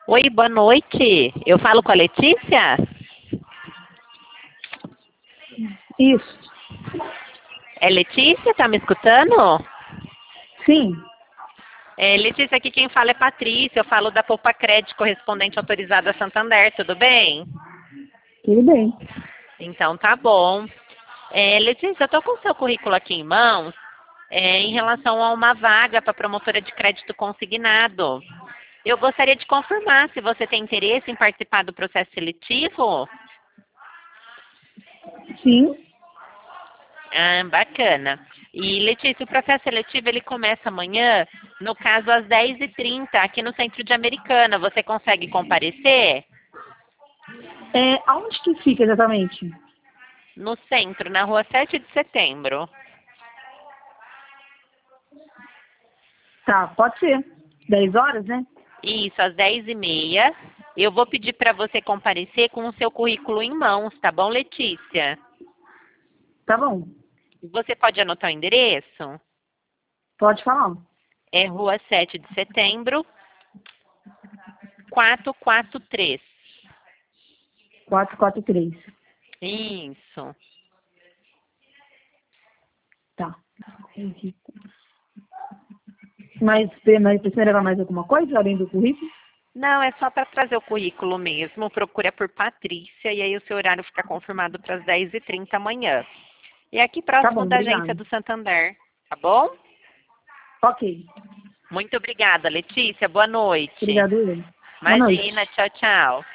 Oi, boa noite. Eu falo com a Letícia? Isso. É Letícia? Tá me escutando? Sim. Letícia, aqui quem fala é Patrícia. Eu falo da Poupa Crédito, correspondente autorizada a Santander. Tudo bem? Tudo bem. Então tá bom. Letícia, eu tô com o seu currículo aqui em mãos em relação a uma vaga para promotora de crédito consignado. Eu gostaria de confirmar se você tem interesse em participar do processo seletivo. Sim. Ah, bacana. E, Letícia, o processo seletivo ele começa amanhã, no caso às 10h30, aqui no centro de Americana. Você consegue comparecer? Aonde que fica exatamente? No centro, na rua 7 de setembro. Tá, pode ser. 10 horas, né? Isso, às 10h30. Eu vou pedir para você comparecer com o seu currículo em mãos, tá bom, Letícia? Tá bom. Você pode anotar o endereço? Pode falar. É rua 7 de setembro, 443. 443. Isso. Tá. Mas precisa levar mais alguma coisa além do currículo? Não, é só para trazer o currículo mesmo. Procura por Patrícia e aí o seu horário fica confirmado para as 10h30 amanhã. E é aqui Tá próximo bom, da agência obrigada. do Santander, tá bom? Ok. Muito obrigada, Letícia. Boa noite. Obrigado, eu. Boa Imagina, noite. tchau, tchau.